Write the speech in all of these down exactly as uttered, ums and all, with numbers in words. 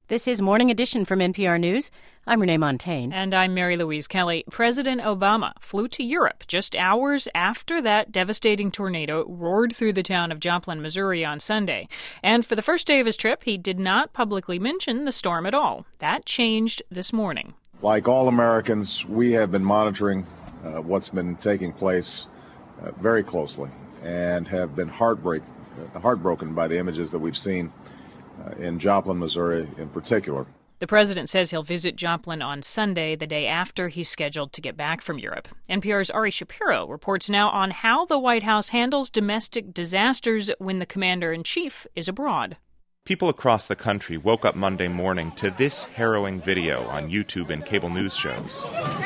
This is Morning Edition from N P R News. I'm Renee Montaigne. And I'm Mary Louise Kelly. President Obama flew to Europe just hours after that devastating tornado roared through the town of Joplin, Missouri on Sunday. And for the first day of his trip, he did not publicly mention the storm at all. That changed this morning. Like all Americans, we have been monitoring uh, what's been taking place uh, very closely and have been heartbreak, uh, heartbroken by the images that we've seen uh, in Joplin, Missouri in particular. The president says he'll visit Joplin on Sunday, the day after he's scheduled to get back from Europe. N P R's Ari Shapiro reports now on how the White House handles domestic disasters when the commander-in-chief is abroad. People across the country woke up Monday morning to this harrowing video on YouTube and cable news shows.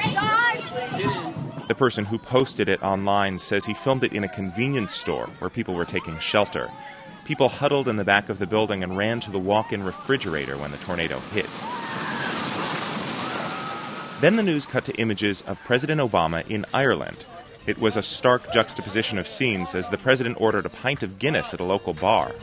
The person who posted it online says he filmed it in a convenience store where people were taking shelter. People huddled in the back of the building and ran to the walk-in refrigerator when the tornado hit. Then the news cut to images of President Obama in Ireland. It was a stark juxtaposition of scenes as the president ordered a pint of Guinness at a local bar.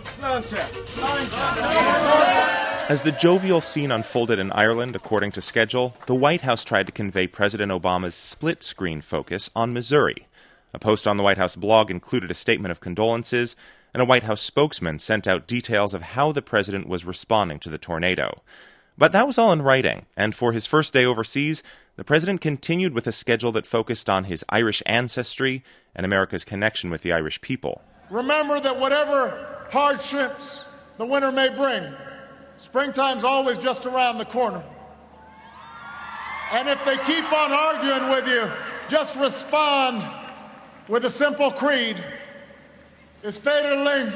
As the jovial scene unfolded in Ireland, according to schedule, the White House tried to convey President Obama's split-screen focus on Missouri. A post on the White House blog included a statement of condolences, and a White House spokesman sent out details of how the president was responding to the tornado. But that was all in writing, and for his first day overseas, the president continued with a schedule that focused on his Irish ancestry and America's connection with the Irish people. Remember that whatever hardships the winter may bring, springtime's always just around the corner. And if they keep on arguing with you, just respond with a simple creed. It's federally.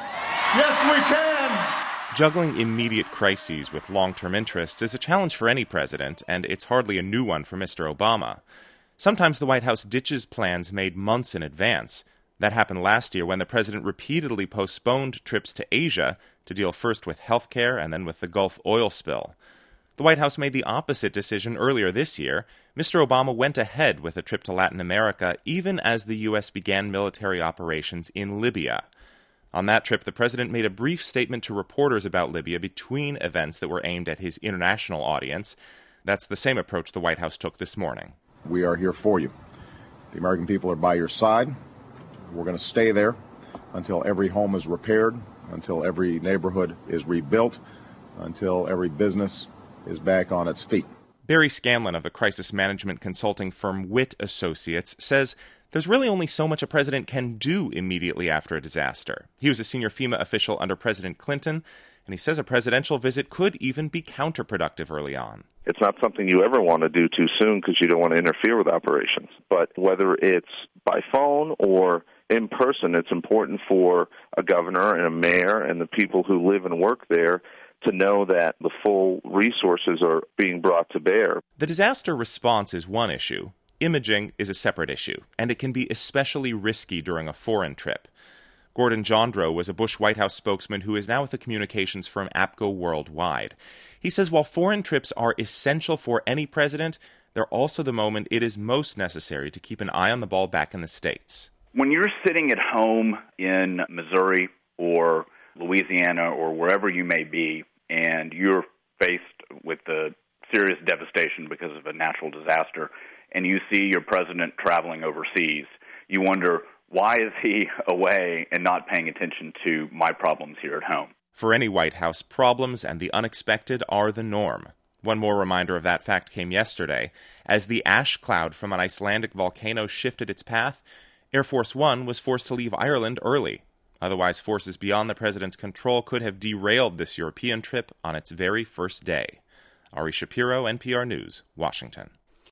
Yes, we can. Juggling immediate crises with long-term interests is a challenge for any president, and it's hardly a new one for Mister Obama. Sometimes the White House ditches plans made months in advance. That happened last year when the president repeatedly postponed trips to Asia to deal first with health care and then with the Gulf oil spill. The White House made the opposite decision earlier this year. Mister Obama went ahead with a trip to Latin America even as the U S began military operations in Libya. On that trip, the president made a brief statement to reporters about Libya between events that were aimed at his international audience. That's the same approach the White House took this morning. We are here for you. The American people are by your side. We're going to stay there until every home is repaired, until every neighborhood is rebuilt, until every business is back on its feet. Barry Scanlon of the crisis management consulting firm Witt Associates says there's really only so much a president can do immediately after a disaster. He was a senior FEMA official under President Clinton, and he says a presidential visit could even be counterproductive early on. It's not something you ever want to do too soon because you don't want to interfere with operations. But whether it's by phone or in person, it's important for a governor and a mayor and the people who live and work there to know that the full resources are being brought to bear. The disaster response is one issue. Imaging is a separate issue, and it can be especially risky during a foreign trip. Gordon Jondro was a Bush White House spokesman who is now with the communications firm APCO Worldwide. He says while foreign trips are essential for any president, they're also the moment it is most necessary to keep an eye on the ball back in the States. When you're sitting at home in Missouri or Louisiana or wherever you may be, and you're faced with the serious devastation because of a natural disaster, and you see your president traveling overseas, you wonder, why is he away and not paying attention to my problems here at home? For any White House, problems and the unexpected are the norm. One more reminder of that fact came yesterday. As the ash cloud from an Icelandic volcano shifted its path, Air Force One was forced to leave Ireland early. Otherwise, forces beyond the president's control could have derailed this European trip on its very first day. Ari Shapiro, N P R News, Washington.